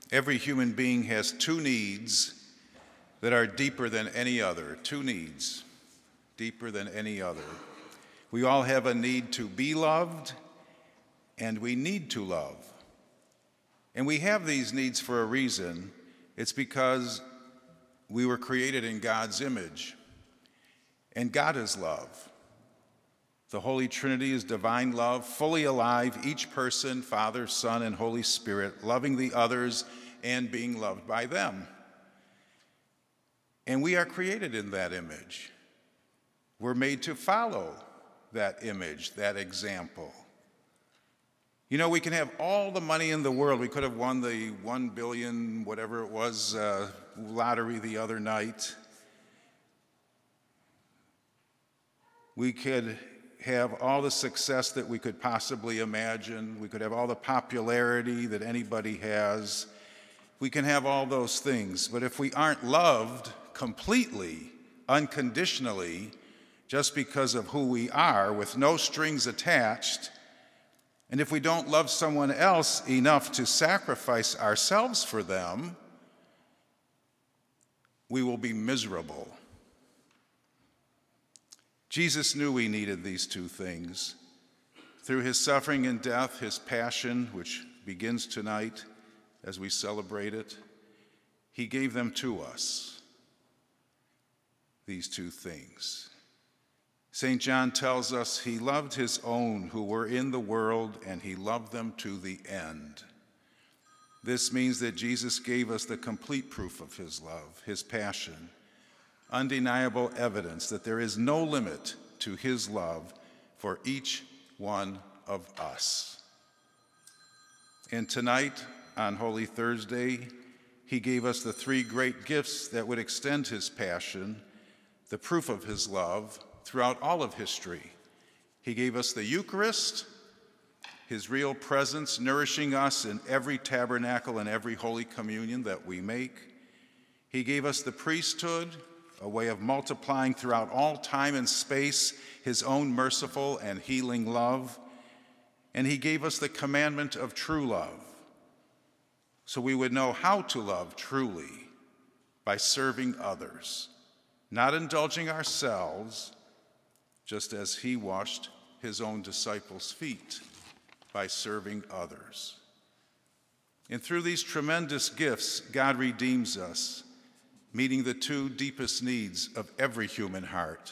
Every human being has two needs that are deeper than any other. Two needs, deeper than any other. We all have a need to be loved, and we need to love. And we have these needs for a reason. It's because we were created in God's image, and God is love. The Holy Trinity is divine love, fully alive, each person, Father, Son, and Holy Spirit, loving the others and being loved by them. And we are created in that image. We're made to follow that image, that example. You know, we can have all the money in the world. We could have won the 1 billion, whatever it was, lottery the other night. We could have all the success that we could possibly imagine. We could have all the popularity that anybody has. We can have all those things. But if we aren't loved completely, unconditionally, just because of who we are, with no strings attached, and if we don't love someone else enough to sacrifice ourselves for them, we will be miserable. Jesus knew we needed these two things. Through his suffering and death, his passion, which begins tonight as we celebrate it, he gave them to us, these two things. St. John tells us he loved his own who were in the world, and he loved them to the end. This means that Jesus gave us the complete proof of his love, his passion, undeniable evidence that there is no limit to his love for each one of us. And tonight, on Holy Thursday, he gave us the three great gifts that would extend his passion, the proof of his love, throughout all of history. He gave us the Eucharist, his real presence nourishing us in every tabernacle and every Holy Communion that we make. He gave us the priesthood, a way of multiplying throughout all time and space his own merciful and healing love. And he gave us the commandment of true love, so we would know how to love truly by serving others, not indulging ourselves, just as he washed his own disciples' feet by serving others. And through these tremendous gifts, God redeems us, meeting the two deepest needs of every human heart.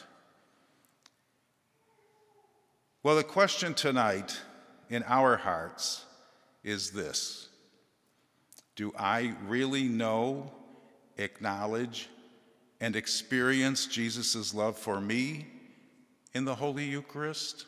Well, the question tonight in our hearts is this: do I really know, acknowledge, and experience Jesus' love for me in the Holy Eucharist?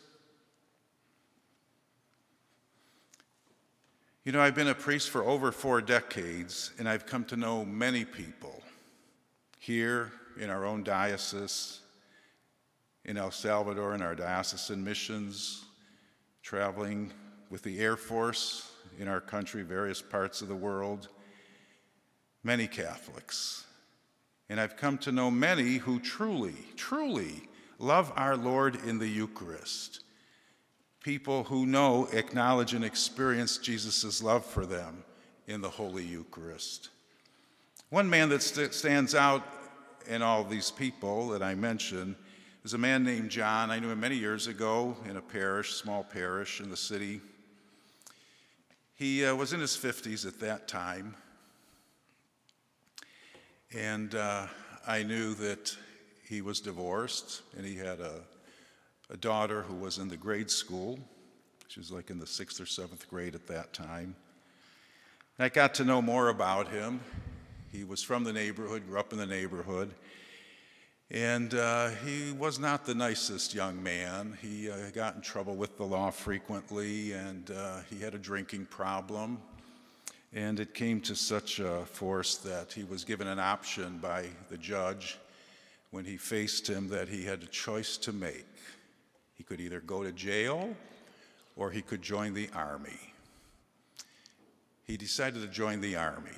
You know, I've been a priest for over 4 decades, and I've come to know many people here in our own diocese, in El Salvador, in our diocesan missions, traveling with the Air Force in our country, various parts of the world, many Catholics. And I've come to know many who truly, truly love our Lord in the Eucharist. People who know, acknowledge, and experience Jesus' love for them in the Holy Eucharist. One man that stands out in all these people that I mentioned is a man named John. I knew him many years ago in a parish, small parish in the city. He was in his 50s at that time. And I knew that he was divorced, and he had a daughter who was in the grade school. She was like in the 6th or 7th grade at that time. And I got to know more about him. He was from the neighborhood, grew up in the neighborhood, and he was not the nicest young man. He got in trouble with the law frequently, and he had a drinking problem. And it came to such a force that he was given an option by the judge when he faced him that he had a choice to make. He could either go to jail or he could join the army. He decided to join the army.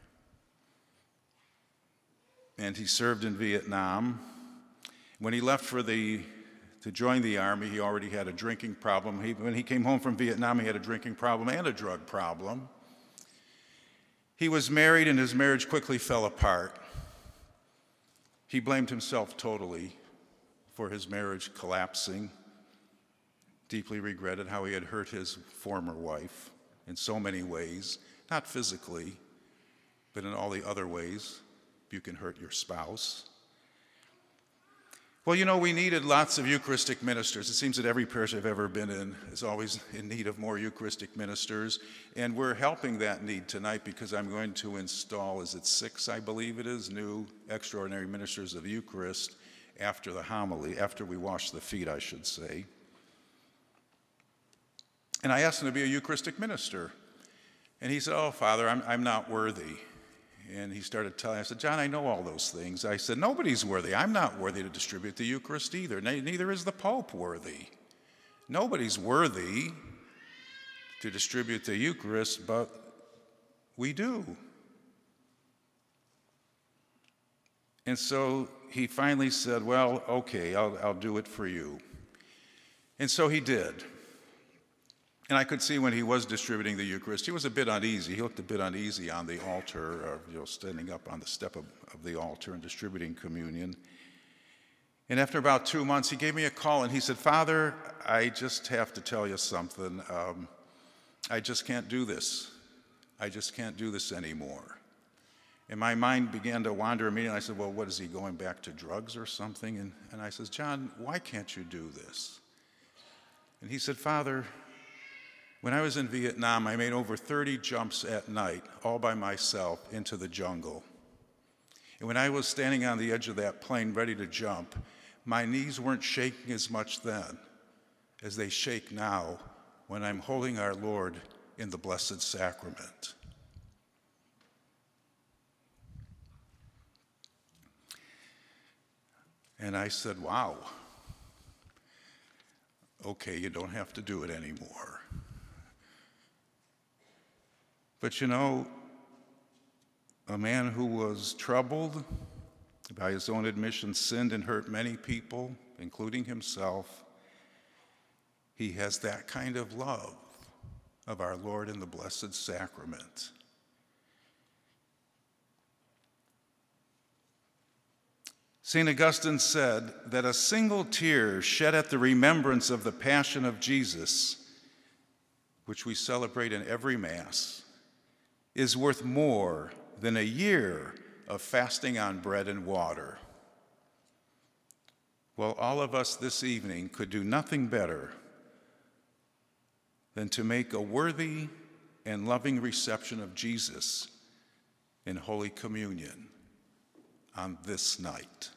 And he served in Vietnam. When he left to join the army, he already had a drinking problem. When he came home from Vietnam, he had a drinking problem and a drug problem. He was married and his marriage quickly fell apart. He blamed himself totally for his marriage collapsing, deeply regretted how he had hurt his former wife in so many ways, not physically, but in all the other ways you can hurt your spouse. Well, we needed lots of Eucharistic ministers. It seems that every parish I've ever been in is always in need of more Eucharistic ministers, and we're helping that need tonight because I'm going to install, 6, I believe it is, new extraordinary ministers of the Eucharist after the homily, after we wash the feet, I should say. And I asked him to be a Eucharistic minister, and he said, "Oh, Father, I'm not worthy." And he started telling, I said, "John, I know all those things." I said, "Nobody's worthy. I'm not worthy to distribute the Eucharist either. Neither is the Pope worthy. Nobody's worthy to distribute the Eucharist, but we do." And so he finally said, "Well, okay, I'll do it for you." And so he did. And I could see when he was distributing the Eucharist, he was a bit uneasy. He looked a bit uneasy on the altar, standing up on the step of the altar and distributing communion. And after about 2 months, he gave me a call and he said, "Father, I just have to tell you something. I just can't do this. I just can't do this anymore." And my mind began to wander immediately. I said, "Well, what is he, going back to drugs or something?" And I said, "John, why can't you do this?" And he said, "Father, when I was in Vietnam, I made over 30 jumps at night, all by myself, into the jungle. And when I was standing on the edge of that plane ready to jump, my knees weren't shaking as much then as they shake now when I'm holding our Lord in the Blessed Sacrament." And I said, "Wow. Okay, you don't have to do it anymore." But a man who was troubled, by his own admission, sinned and hurt many people, including himself, he has that kind of love of our Lord in the Blessed Sacrament. St. Augustine said that a single tear shed at the remembrance of the Passion of Jesus, which we celebrate in every Mass, is worth more than a year of fasting on bread and water. Well, all of us this evening could do nothing better than to make a worthy and loving reception of Jesus in Holy Communion on this night.